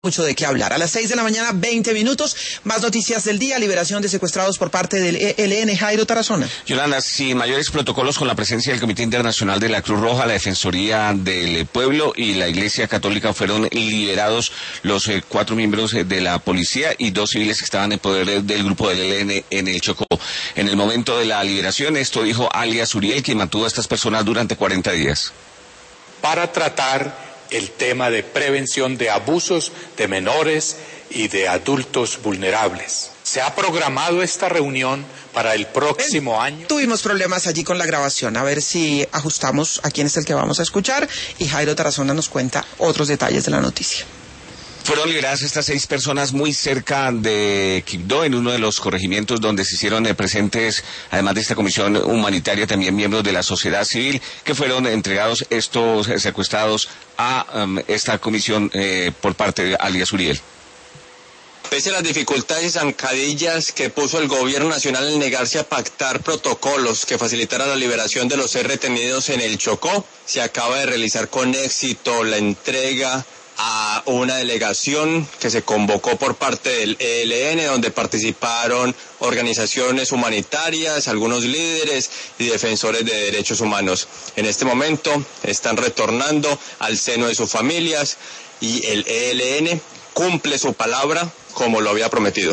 Mucho de qué hablar. A las 6 de la mañana, 20 minutos, más noticias del día, liberación de secuestrados por parte del ELN. Jairo Tarazona. Yolanda, sin mayores protocolos, con la presencia del Comité Internacional de la Cruz Roja, la Defensoría del Pueblo y la Iglesia Católica, fueron liberados los 4 miembros de la policía y 2 civiles que estaban en poder del grupo del ELN en el Chocó. En el momento de la liberación, esto dijo alias Uriel, quien mantuvo a estas personas durante 40 días. Para tratar el tema de prevención de abusos de menores y de adultos vulnerables. Se ha programado esta reunión para el próximo año. Tuvimos problemas allí con la grabación, a ver si ajustamos a quién es el que vamos a escuchar, y Jairo Tarazona nos cuenta otros detalles de la noticia. Fueron liberadas estas 6 personas muy cerca de Quibdó, en uno de los corregimientos donde se hicieron presentes, además de esta comisión humanitaria, también miembros de la sociedad civil, que fueron entregados estos secuestrados a esta comisión por parte de alias Uriel. Pese a las dificultades y zancadillas que puso el gobierno nacional en negarse a pactar protocolos que facilitaran la liberación de los retenidos en el Chocó, se acaba de realizar con éxito la entrega a una delegación que se convocó por parte del ELN, donde participaron organizaciones humanitarias, algunos líderes y defensores de derechos humanos. En este momento están retornando al seno de sus familias y el ELN cumple su palabra como lo había prometido.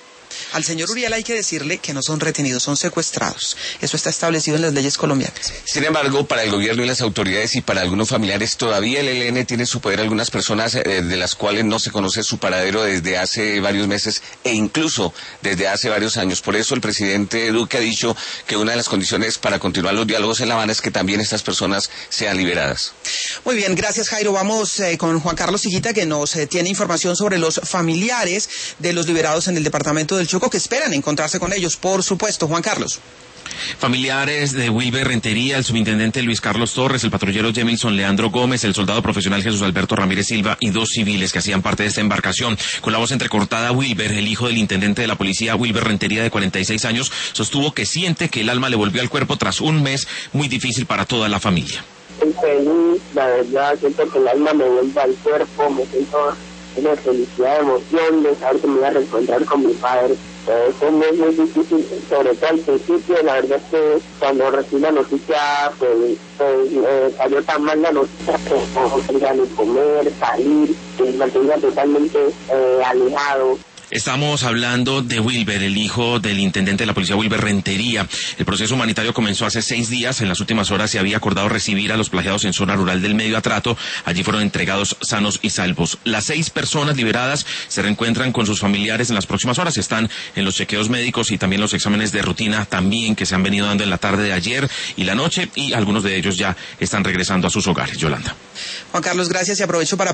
Al señor Uriel hay que decirle que no son retenidos, son secuestrados. Eso está establecido en las leyes colombianas. Sin embargo, para el gobierno y las autoridades y para algunos familiares, todavía el ELN tiene en su poder algunas personas de las cuales no se conoce su paradero desde hace varios meses e incluso desde hace varios años. Por eso el presidente Duque ha dicho que una de las condiciones para continuar los diálogos en La Habana es que también estas personas sean liberadas. Muy bien, gracias Jairo. Vamos con Juan Carlos Higuita, que nos tiene información sobre los familiares de los liberados en el departamento del Chocó, que esperan encontrarse con ellos, por supuesto. Juan Carlos. Familiares de Wilber Rentería, el subintendente Luis Carlos Torres, el patrullero Jemilson Leandro Gómez, el soldado profesional Jesús Alberto Ramírez Silva y 2 civiles que hacían parte de esta embarcación. Con la voz entrecortada, Wilber, el hijo del intendente de la policía, Wilber Rentería, de 46 años, sostuvo que siente que el alma le volvió al cuerpo tras un mes muy difícil para toda la familia. Estoy feliz, la verdad, siento que el alma me vuelve al cuerpo, me siento una felicidad, emoción de saber que me voy a reencontrar con mi padre. Fue muy difícil, sobre todo al principio. La verdad es que cuando recibí la noticia, salió tan mal la noticia que no quería ni comer, salir, me mantenía totalmente alejado. Estamos hablando de Wilber, el hijo del intendente de la policía, Wilber Rentería. El proceso humanitario comenzó hace 6 días. En las últimas horas se había acordado recibir a los plagiados en zona rural del Medio Atrato. Allí fueron entregados sanos y salvos. Las 6 personas liberadas se reencuentran con sus familiares en las próximas horas. Están en los chequeos médicos y también los exámenes de rutina también que se han venido dando en la tarde de ayer y la noche, y algunos de ellos ya están regresando a sus hogares. Yolanda. Juan Carlos, gracias, y aprovecho para